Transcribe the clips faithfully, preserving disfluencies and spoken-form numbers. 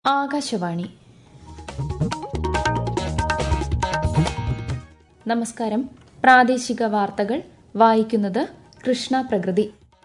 ആകാശവാണി. നമസ്കാരം. പ്രാദേശിക വാർത്തകൾ വായിക്കുന്നത് കൃഷ്ണ പ്രകൃതി.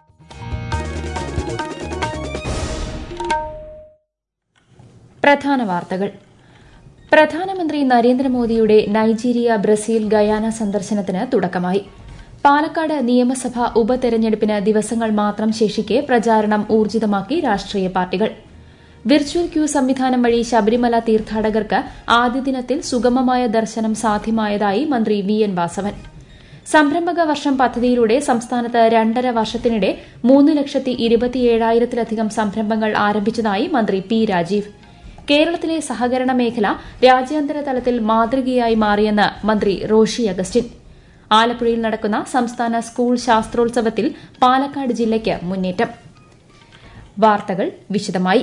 പ്രധാന വാർത്തകൾ. പ്രധാനമന്ത്രി നരേന്ദ്രമോദിയുടെ നൈജീരിയ, ബ്രസീൽ, ഗയാന സന്ദർശനത്തിന് തുടക്കമായി. പാലക്കാട് നിയമസഭാ ഉപതെരഞ്ഞെടുപ്പിന് ദിവസങ്ങൾ മാത്രം ശേഷിക്കെ പ്രചാരണം ഊർജിതമാക്കി രാഷ്ട്രീയ പാർട്ടികൾ. വിർച്വൽ ക്യൂ സംവിധാനം വഴി ശബരിമല തീർത്ഥാടകർക്ക് ആദ്യ ദിനത്തിൽ സുഗമമായ ദർശനം സാധ്യമായതായി മന്ത്രി വി എൻ വാസവൻ. സംരംഭക വർഷം പദ്ധതിയിലൂടെ സംസ്ഥാനത്ത് രണ്ടര വർഷത്തിനിടെ മൂന്ന് ലക്ഷത്തി ഇരുപത്തിയേഴായിരത്തിലധികം സംരംഭങ്ങൾ ആരംഭിച്ചതായി മന്ത്രി പി രാജീവ്. കേരളത്തിലെ സഹകരണ മേഖല രാജ്യാന്തര തലത്തിൽ മാതൃകയായി മാറിയെന്ന് മന്ത്രി റോഷി അഗസ്റ്റിൻ. ആലപ്പുഴയിൽ നടക്കുന്ന സംസ്ഥാന സ്കൂൾ ശാസ്ത്രോത്സവത്തിൽ പാലക്കാട് ജില്ലയ്ക്ക് മുന്നേറ്റം. വാർത്തകൾ വിശദമായി.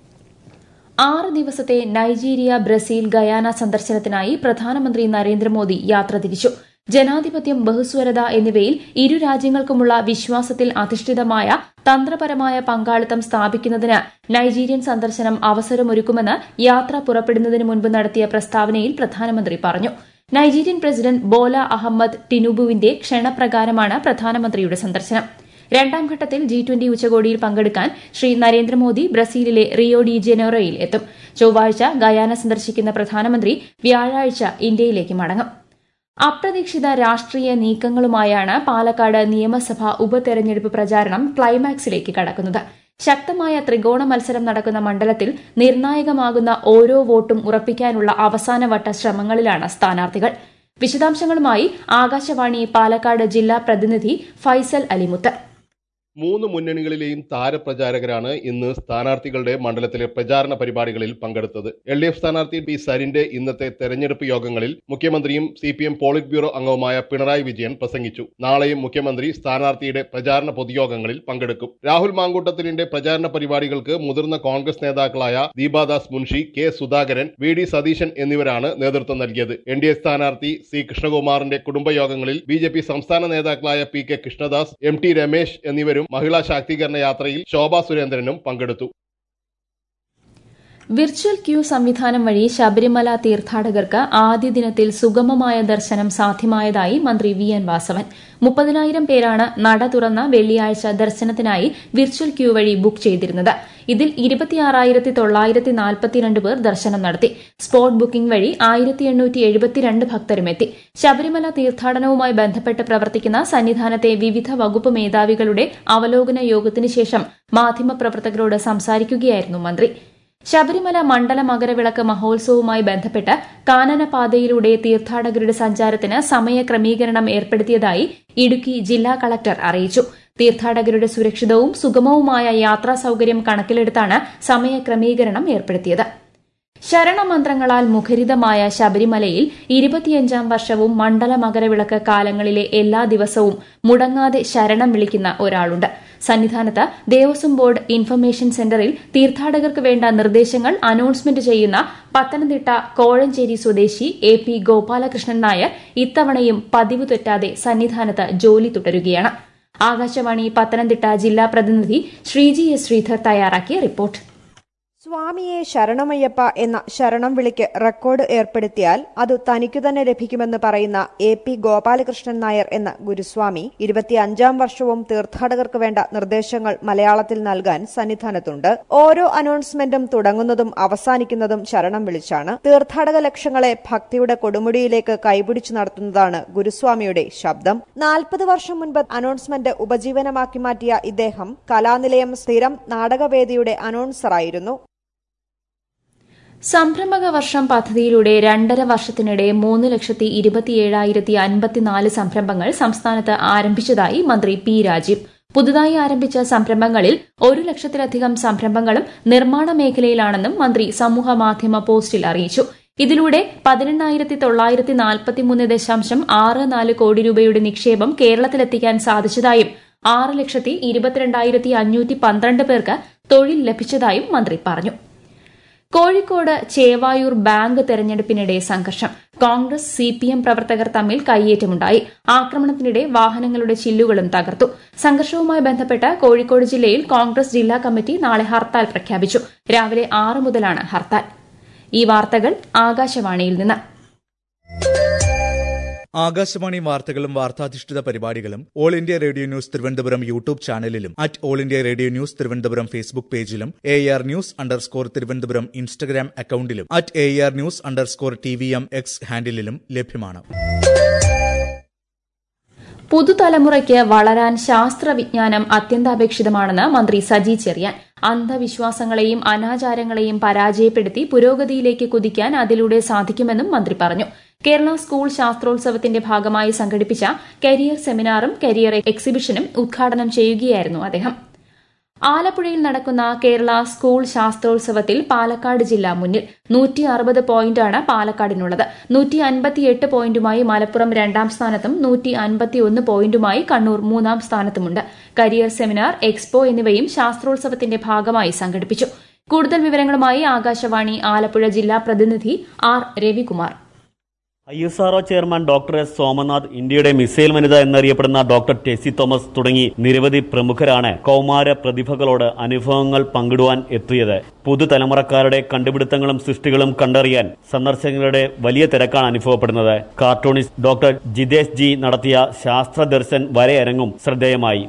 ആറ് ദിവസത്തെ നൈജീരിയ, ബ്രസീൽ, ഗയാന സന്ദർശനത്തിനായി പ്രധാനമന്ത്രി നരേന്ദ്രമോദി യാത്ര തിരിച്ചു. ജനാധിപത്യം, ബഹുസ്വരത എന്നിവയിൽ ഇരു രാജ്യങ്ങൾക്കുമുള്ള വിശ്വാസത്തിൽ അധിഷ്ഠിതമായ തന്ത്രപരമായ പങ്കാളിത്തം സ്ഥാപിക്കുന്നതിന് നൈജീരിയൻ സന്ദർശനം അവസരമൊരുക്കുമെന്ന് യാത്ര പുറപ്പെടുന്നതിന് മുൻപ് നടത്തിയ പ്രസ്താവനയിൽ പ്രധാനമന്ത്രി പറഞ്ഞു. നൈജീരിയൻ പ്രസിഡന്റ് ബോല അഹമ്മദ് ടിനുബുവിന്റെ ക്ഷണപ്രകാരമാണ് പ്രധാനമന്ത്രിയുടെ സന്ദർശനം. രണ്ടാം ഘട്ടത്തിൽ ജി ട്വന്റി ഉച്ചകോടിയിൽ പങ്കെടുക്കാൻ ശ്രീ നരേന്ദ്രമോദി ബ്രസീലിലെ റിയോ ഡി ജനീറോയിൽ എത്തും. ചൊവ്വാഴ്ച ഗയാന സന്ദർശിക്കുന്ന പ്രധാനമന്ത്രി വ്യാഴാഴ്ച ഇന്ത്യയിലേക്ക് മടങ്ങും. അപ്രതീക്ഷിത രാഷ്ട്രീയ നീക്കങ്ങളുമായാണ് പാലക്കാട് നിയമസഭാ ഉപതെരഞ്ഞെടുപ്പ് പ്രചാരണം ക്ലൈമാക്സിലേക്ക് കടക്കുന്നത്. ശക്തമായ ത്രികോണ മത്സരം നടക്കുന്ന മണ്ഡലത്തിൽ നിർണായകമാകുന്ന ഓരോ വോട്ടും ഉറപ്പിക്കാനുള്ള അവസാനവട്ട ശ്രമങ്ങളിലാണ് സ്ഥാനാർത്ഥികൾ. വിശദാംശങ്ങളുമായി ആകാശവാണി പാലക്കാട് ജില്ലാ പ്രതിനിധി ഫൈസൽ അലിമുത്ത്. മൂന്ന് മുന്നണികളിലെയും താരപ്രചാരകരാണ് ഇന്ന് സ്ഥാനാർത്ഥികളുടെ മണ്ഡലത്തിലെ പ്രചാരണ പരിപാടികളിൽ പങ്കെടുത്തത്. എൽ ഡി എഫ് സ്ഥാനാർത്ഥി പി സരിന്റെ ഇന്നത്തെ തെരഞ്ഞെടുപ്പ് യോഗങ്ങളിൽ മുഖ്യമന്ത്രിയും C P M polit bureau അംഗവുമായ പിണറായി വിജയൻ പ്രസംഗിച്ചു. നാളെയും മുഖ്യമന്ത്രി സ്ഥാനാർത്ഥിയുടെ പ്രചാരണ പൊതുയോഗങ്ങളിൽ പങ്കെടുക്കും. രാഹുൽ മാങ്കൂട്ടത്തിലിന്റെ പ്രചാരണ പരിപാടികൾക്ക് മുതിർന്ന കോൺഗ്രസ് നേതാക്കളായ Deepadas Munshi, K Sudhakaran, V D Satheesan എന്നിവരാണ് നേതൃത്വം നൽകിയത്. എൻ ഡി എ സ്ഥാനാർത്ഥി സി കൃഷ്ണകുമാറിന്റെ കുടുംബയോഗങ്ങളിൽ ബി ജെ പി സംസ്ഥാന നേതാക്കളായ P K Krishnadas, M T Ramesh എന്നിവരും മഹിളാ ശാക്തീകരണ യാത്രയിൽ ശോഭാ സുരേന്ദ്രനും പങ്കെടുത്തു. വിർച്വൽ ക്യൂ സംവിധാനം വഴി ശബരിമല തീർത്ഥാടകർക്ക് ആദ്യ ദിനത്തിൽ സുഗമമായ ദർശനം സാധ്യമായതായി മന്ത്രി വി എൻ വാസവൻ. മുപ്പതിനായിരം പേരാണ് നട തുറന്ന വെള്ളിയാഴ്ച ദർശനത്തിനായി വിർച്വൽ ക്യൂ വഴി ബുക്ക് ചെയ്തിരുന്നത്. ഇതിൽ ഇരുപത്തിയാറായിരത്തി തൊള്ളായിരത്തി നാൽപ്പത്തിരണ്ട് പേർ ദർശനം നടത്തി. സ്പോട്ട് ബുക്കിംഗ് വഴി ആയിരത്തി എണ്ണൂറ്റി എഴുപത്തിരണ്ട് ഭക്തരുമെത്തി. ശബരിമല തീർത്ഥാടനവുമായി ബന്ധപ്പെട്ട് പ്രവർത്തിക്കുന്ന സന്നിധാനത്തെ വിവിധ വകുപ്പ് മേധാവികളുടെ അവലോകന യോഗത്തിനു ശേഷം മാധ്യമപ്രവർത്തകരോട് സംസാരിക്കുകയായിരുന്നു മന്ത്രി. ശബരിമല മണ്ഡല മകരവിളക്ക് മഹോത്സവവുമായി ബന്ധപ്പെട്ട് കാനനപാതയിലൂടെ തീർത്ഥാടകരുടെ സഞ്ചാരത്തിന് സമയക്രമീകരണം ഏർപ്പെടുത്തിയതായി ഇടുക്കി ജില്ലാ കളക്ടർ അറിയിച്ചു. തീർത്ഥാടകരുടെ സുരക്ഷിതവും സുഗമവുമായ യാത്രാ സൌകര്യം കണക്കിലെടുത്താണ് സമയക്രമീകരണം ഏർപ്പെടുത്തിയത്. ശരണമന്ത്രങ്ങളാൽ മുഖരിതമായ ശബരിമലയിൽ ഇരുപത്തിയഞ്ചാം വർഷവും മണ്ഡല മകരവിളക്ക് കാലങ്ങളിലെ എല്ലാ ദിവസവും മുടങ്ങാതെ ശരണം വിളിക്കുന്ന ഒരാളുണ്ട്. സന്നിധാനത്ത് ദേവസ്വം ബോർഡ് ഇൻഫർമേഷൻ സെന്ററിൽ തീർത്ഥാടകർക്ക് വേണ്ട നിർദ്ദേശങ്ങൾ അനൗൺസ്മെന്റ് ചെയ്യുന്ന പത്തനംതിട്ട കോഴഞ്ചേരി സ്വദേശി എ പി ഗോപാലകൃഷ്ണൻ നായർ ഇത്തവണയും പതിവ് തെറ്റാതെ സന്നിധാനത്ത് ജോലി തുടരുകയാണ്. ആകാശവാണി പത്തനംതിട്ട ജില്ലാ പ്രതിനിധി ശ്രീജി എസ് ശ്രീധർ തയ്യാറാക്കിയ റിപ്പോർട്ട്. സ്വാമിയെ ശരണമയ്യപ്പ എന്ന ശരണം വിളിക്ക് റെക്കോർഡ് ഏർപ്പെടുത്തിയാൽ അത് തനിക്കു തന്നെ ലഭിക്കുമെന്ന് പറയുന്ന എ പി ഗോപാലകൃഷ്ണൻ നായർ എന്ന ഗുരുസ്വാമി ഇരുപത്തിയഞ്ചാം വർഷവും തീർത്ഥാടകർക്ക് വേണ്ട നിർദ്ദേശങ്ങൾ മലയാളത്തിൽ നൽകാൻ സന്നിധാനത്തുണ്ട്. ഓരോ അനൗൺസ്മെന്റും തുടങ്ങുന്നതും അവസാനിക്കുന്നതും ശരണം വിളിച്ചാണ്. തീർത്ഥാടക ലക്ഷ്യങ്ങളെ ഭക്തിയുടെ കൊടുമുടിയിലേക്ക് കൈപിടിച്ചു നടത്തുന്നതാണ് ഗുരുസ്വാമിയുടെ ശബ്ദം. നാൽപ്പത് വർഷം മുൻപ് അനൗൺസ്മെന്റ് ഉപജീവനമാക്കി മാറ്റിയ ഇദ്ദേഹം കലാനിലയം സ്ഥിരം നാടകവേദിയുടെ അനൗൺസറായിരുന്നു. സംരംഭക വർഷം പദ്ധതിയിലൂടെ രണ്ടര വർഷത്തിനിടെ മൂന്ന് ലക്ഷത്തി ഇരുപത്തിയേഴായിരത്തി അൻപത്തിനാല് സംരംഭങ്ങൾ സംസ്ഥാനത്ത് ആരംഭിച്ചതായി മന്ത്രി പി രാജീവ്. പുതുതായി ആരംഭിച്ച സംരംഭങ്ങളിൽ ഒരു ലക്ഷത്തിലധികം സംരംഭങ്ങളും നിർമ്മാണ മേഖലയിലാണെന്നും മന്ത്രി സമൂഹമാധ്യമ പോസ്റ്റിൽ അറിയിച്ചു. ഇതിലൂടെ പതിനെണ്ണായിരത്തി തൊള്ളായിരത്തി നാൽപ്പത്തിമൂന്ന് ദശാംശം ആറ് നാല് കോടി രൂപയുടെ നിക്ഷേപം കേരളത്തിലെത്തിക്കാൻ സാധിച്ചതായും ആറ് ലക്ഷത്തി ഇരുപത്തിരണ്ടായിരത്തി അഞ്ഞൂറ്റി പന്ത്രണ്ട് പേർക്ക് തൊഴിൽ ലഭിച്ചതായും മന്ത്രി പറഞ്ഞു. കോഴിക്കോട് ചേവായൂർ ബാങ്ക് തെരഞ്ഞെടുപ്പിനിടെ സംഘർഷം. കോൺഗ്രസ് സി പി എം പ്രവർത്തകർ തമ്മിൽ കയ്യേറ്റമുണ്ടായി. ആക്രമണത്തിനിടെ വാഹനങ്ങളുടെ ചില്ലുകളും തകർത്തു. സംഘർഷവുമായി ബന്ധപ്പെട്ട് കോഴിക്കോട് ജില്ലയിൽ കോൺഗ്രസ് ജില്ലാ കമ്മിറ്റി നാളെ ഹർത്താൽ പ്രഖ്യാപിച്ചു. രാവിലെ ആറ് മുതലാണ് ഹർത്താൽ. ഈ വാർത്തകൾ ആകാശവാണിയിൽ നിന്ന്. ആകാശവാണി വാർത്തകളും വാർത്താധിഷ്ഠിത പരിപാടികളും all India radio news Thiruvananthapuram YouTube ചാനലിലും at all India radio news Thiruvananthapuram Facebook പേജിലും air news underscore Thiruvananthapuram Instagram അക്കൌണ്ടിലും at air news underscore T V M X ഹാൻഡിലും ലഭ്യമാണ്. പുതുതലമുറയ്ക്ക് വളരാൻ ശാസ്ത്രവിജ്ഞാനം അത്യന്താപേക്ഷിതമാണെന്ന് മന്ത്രി സജി ചെറിയാൻ. അന്ധവിശ്വാസങ്ങളെയും അനാചാരങ്ങളെയും പരാജയപ്പെടുത്തി പുരോഗതിയിലേക്ക് കുതിക്കാൻ അതിലൂടെ സാധിക്കുമെന്നും മന്ത്രി പറഞ്ഞു. കേരള സ്കൂൾ ശാസ്ത്രോത്സവത്തിന്റെ ഭാഗമായി സംഘടിപ്പിച്ച കരിയർ സെമിനാറും കരിയർ എക്സിബിഷനും ഉദ്ഘാടനം ചെയ്യുകയായിരുന്നു അദ്ദേഹം. ആലപ്പുഴയിൽ നടക്കുന്ന കേരള സ്കൂൾ ശാസ്ത്രോത്സവത്തിൽ പാലക്കാട് ജില്ല മുന്നിൽ. നൂറ്റി അറുപത് പോയിന്റാണ് പാലക്കാടിനുള്ളത്. നൂറ്റി അൻപത്തിയെട്ട് പോയിന്റുമായി മലപ്പുറം രണ്ടാം സ്ഥാനത്തും നൂറ്റി അൻപത്തിയൊന്ന് പോയിന്റുമായി കണ്ണൂർ മൂന്നാം സ്ഥാനത്തുമുണ്ട്. കരിയർ സെമിനാർ, എക്സ്പോ എന്നിവയും ശാസ്ത്രോത്സവത്തിന്റെ ഭാഗമായി സംഘടിപ്പിച്ചു. കൂടുതൽ വിവരങ്ങളുമായി ആകാശവാണി ആലപ്പുഴ ജില്ലാ പ്രതിനിധി R Ravikumar. I S R O chairman doctor S Somanath, ഇന്ത്യയുടെ മിസൈൽ വനിത എന്നറിയപ്പെടുന്ന ഡോക്ടർ ടെസി തോമസ് തുടങ്ങി നിരവധി പ്രമുഖരാണ് കൌമാര പ്രതിഭകളോട് അനുഭവങ്ങൾ പങ്കിടുവാൻ എത്തിയത്. പുതുതലമുറക്കാരുടെ കണ്ടുപിടുത്തങ്ങളും സൃഷ്ടികളും കണ്ടറിയാൻ സന്ദർശകരുടെ വലിയ തിരക്കാണ് അനുഭവപ്പെടുന്നത്. കാർട്ടൂണിസ്റ്റ് ഡോക്ടർ ജിതേഷ് ജി നടത്തിയ ശാസ്ത്ര ദർശൻ വരയരങ്ങും ശ്രദ്ധേയമായി.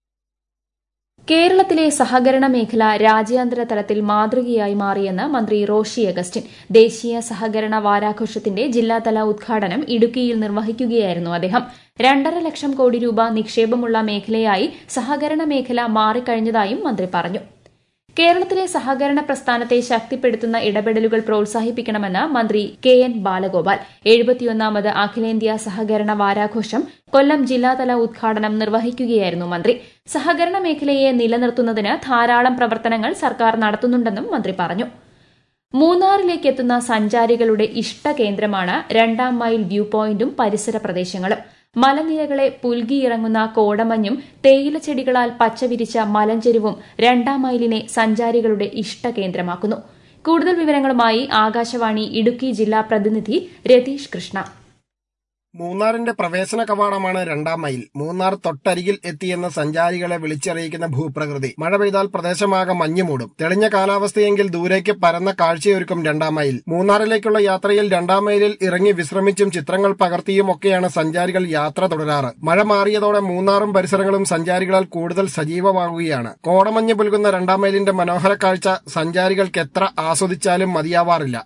കേരളത്തിലെ സഹകരണ മേഖല രാജ്യാന്തര തലത്തിൽ മാതൃകയായി മാറിയെന്ന് മന്ത്രി റോഷി അഗസ്റ്റിൻ. ദേശീയ സഹകരണ വാരാഘോഷത്തിന്റെ ജില്ലാതല ഉദ്ഘാടനം ഇടുക്കിയിൽ നിർവഹിക്കുകയായിരുന്നു അദ്ദേഹം. രണ്ടര ലക്ഷം കോടി രൂപ നിക്ഷേപമുള്ള മേഖലയായി സഹകരണ മേഖല മാറിക്കഴിഞ്ഞതായും മന്ത്രി പറഞ്ഞു. കേരളത്തിലെ സഹകരണ പ്രസ്ഥാനത്തെ ശക്തിപ്പെടുത്തുന്ന ഇടപെടലുകൾ പ്രോത്സാഹിപ്പിക്കണമെന്ന് മന്ത്രി കെ എൻ ബാലഗോപാൽ. എഴുപത്തിയൊന്നാമത് അഖിലേന്ത്യാ സഹകരണ വാരാഘോഷം കൊല്ലം ജില്ലാതല ഉദ്ഘാടനം നിർവഹിക്കുകയായിരുന്നു മന്ത്രി. സഹകരണ മേഖലയെ നിലനിർത്തുന്നതിന് ധാരാളം പ്രവർത്തനങ്ങൾ സർക്കാർ നടത്തുന്നുണ്ടെന്നും മന്ത്രി പറഞ്ഞു. മൂന്നാറിലേക്ക് എത്തുന്ന സഞ്ചാരികളുടെ ഇഷ്ടകേന്ദ്രമാണ് രണ്ടാം മൈൽ വ്യൂ പോയിന്റും പരിസര പ്രദേശങ്ങളും. മലനിരകളെ പുൽകിയിറങ്ങുന്ന കോടമഞ്ഞും തേയിലച്ചെടികളാൽ പച്ചവിരിച്ച മലഞ്ചെരിവും രണ്ടാം മൈലിനെ സഞ്ചാരികളുടെ ഇഷ്ടകേന്ദ്രമാക്കുന്നു. കൂടുതൽ വിവരങ്ങളുമായി ആകാശവാണി ഇടുക്കി ജില്ലാ പ്രതിനിധി രതീഷ് കൃഷ്ണ. മൂന്നാറിന്റെ പ്രവേശന കവാടമാണ് രണ്ടാം മൈൽ. മൂന്നാർ തൊട്ടരികിൽ എത്തിയെന്ന സഞ്ചാരികളെ വിളിച്ചറിയിക്കുന്ന ഭൂപ്രകൃതി. മഴ പെയ്താൽ പ്രദേശമാകെ മഞ്ഞുമൂടും. തെളിഞ്ഞ കാലാവസ്ഥയെങ്കിൽ ദൂരേക്ക് പരന്ന കാഴ്ചയൊരുക്കും രണ്ടാം മൈൽ. മൂന്നാറിലേക്കുള്ള യാത്രയിൽ രണ്ടാം മൈലിൽ ഇറങ്ങി വിശ്രമിച്ചും ചിത്രങ്ങൾ പകർത്തിയും ഒക്കെയാണ് സഞ്ചാരികൾ യാത്ര തുടരാറ്. മഴ മാറിയതോടെ മൂന്നാറും പരിസരങ്ങളും സഞ്ചാരികളാൽ കൂടുതൽ സജീവമാകുകയാണ്. കോടമഞ്ഞ് പുൽകുന്ന രണ്ടാം മൈലിന്റെ മനോഹര കാഴ്ച സഞ്ചാരികൾക്ക് എത്ര ആസ്വദിച്ചാലും മതിയാവാറില്ല.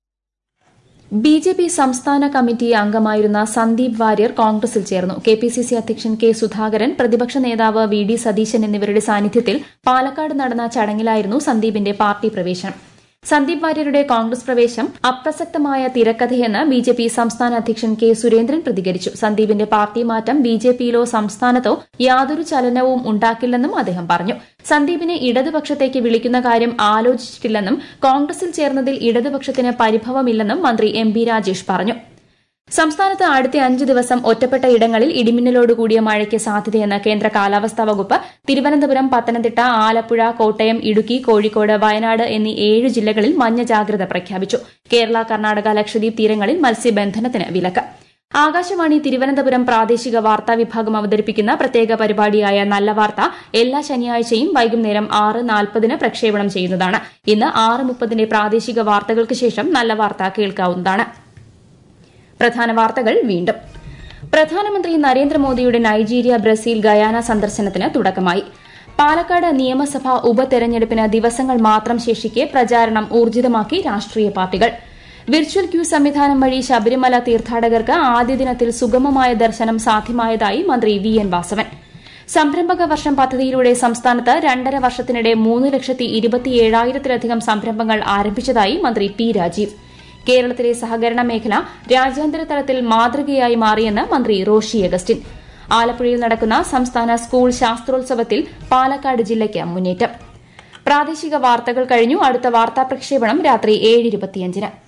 ബി ജെ പി സംസ്ഥാന കമ്മിറ്റി അംഗമായിരുന്ന സന്ദീപ് വാര്യർ കോൺഗ്രസിൽ ചേർന്നു. കെ പി സി സി അധ്യക്ഷൻ കെ സുധാകരൻ, പ്രതിപക്ഷ നേതാവ് വി ഡി സതീശൻ എന്നിവരുടെ സാന്നിധ്യത്തിൽ പാലക്കാട് നടന്ന ചടങ്ങിലായിരുന്നു സന്ദീപിന്റെ പാർട്ടി പ്രവേശനം. സന്ദീപ് വാര്യരുടെ കോൺഗ്രസ് പ്രവേശം അപ്രസക്തമായ തിരക്കഥയെന്ന് ബി ജെ പി സംസ്ഥാന അധ്യക്ഷൻ കെ സുരേന്ദ്രൻ പ്രതികരിച്ചു. സന്ദീപിന്റെ പാർട്ടി മാറ്റം ബി ജെ പിയിലോ സംസ്ഥാനത്തോ യാതൊരു ചലനവും ഉണ്ടാക്കില്ലെന്നും അദ്ദേഹം പറഞ്ഞു. സന്ദീപിനെ ഇടതുപക്ഷത്തേക്ക് വിളിക്കുന്ന കാര്യം ആലോചിച്ചിട്ടില്ലെന്നും കോൺഗ്രസിൽ ചേർന്നതിൽ ഇടതുപക്ഷത്തിന് പരിഭവമില്ലെന്നും മന്ത്രി എം ബി രാജേഷ് പറഞ്ഞു. സംസ്ഥാനത്ത് അടുത്ത അഞ്ച് ദിവസം ഒറ്റപ്പെട്ട ഇടങ്ങളിൽ ഇടിമിന്നലോടുകൂടിയ മഴയ്ക്ക് സാധ്യതയെന്ന് കേന്ദ്ര കാലാവസ്ഥാ വകുപ്പ്. തിരുവനന്തപുരം, പത്തനംതിട്ട, ആലപ്പുഴ, കോട്ടയം, ഇടുക്കി, കോഴിക്കോട്, വയനാട് എന്നീ ഏഴ് ജില്ലകളിൽ മഞ്ഞ ജാഗ്രത പ്രഖ്യാപിച്ചു. കേരള, കർണാടക, ലക്ഷദ്വീപ് തീരങ്ങളിൽ മത്സ്യബന്ധനത്തിന് വിലക്ക്. ആകാശവാണി തിരുവനന്തപുരം പ്രാദേശിക വാർത്താ വിഭാഗം അവതരിപ്പിക്കുന്ന പ്രത്യേക പരിപാടിയായ നല്ല വാർത്ത എല്ലാ ശനിയാഴ്ചയും വൈകുന്നേരം ആറ് നാൽപ്പതിന് പ്രക്ഷേപണം ചെയ്യുന്നതാണ്. ഇന്ന് ആറ് മുപ്പതിന്റെ പ്രാദേശിക വാർത്തകൾക്ക് ശേഷം നല്ല വാർത്ത കേൾക്കാവുന്നതാണ്. പ്രധാന വാർത്തകൾ വീണ്ടും. പ്രധാനമന്ത്രി നരേന്ദ്രമോദിയുടെ നൈജീരിയ, ബ്രസീൽ, ഗയാന സന്ദർശനത്തിന് തുടക്കമായി. പാലക്കാട് നിയമസഭാ ഉപതെരഞ്ഞെടുപ്പിന് ദിവസങ്ങൾ മാത്രം ശേഷിക്കെ പ്രചാരണം ഊർജിതമാക്കി രാഷ്ട്രീയ പാർട്ടികൾ. വിർച്വൽ ക്യൂ സംവിധാനം വഴി ശബരിമല തീർത്ഥാടകർക്ക് ആദ്യ ദിനത്തിൽ സുഗമമായ ദർശനം സാധ്യമായതായി മന്ത്രി വി എൻ വാസവൻ. സംരംഭക വർഷം പദ്ധതിയിലൂടെ സംസ്ഥാനത്ത് രണ്ടര വർഷത്തിനിടെ മൂന്ന് ലക്ഷത്തി ഇരുപത്തിയേഴായിരത്തിലധികം സംരംഭങ്ങൾ ആരംഭിച്ചതായി മന്ത്രി പി രാജീവ്. കേരളത്തിലെ സഹകരണ മേഖല രാജ്യാന്തര തലത്തിൽ മാതൃകയായി മാറിയെന്ന് മന്ത്രി റോഷി അഗസ്റ്റിൻ. ആലപ്പുഴയിൽ നടക്കുന്ന സംസ്ഥാന സ്കൂൾ ശാസ്ത്രോത്സവത്തിൽ പാലക്കാട് ജില്ലയ്ക്ക് മുന്നേറ്റം. പ്രാദേശിക വാർത്തകൾ കഴിഞ്ഞു. അടുത്ത വാർത്താ പ്രക്ഷേപണം രാത്രി ഏഴ് ഇരുപത്തിയഞ്ചിന്.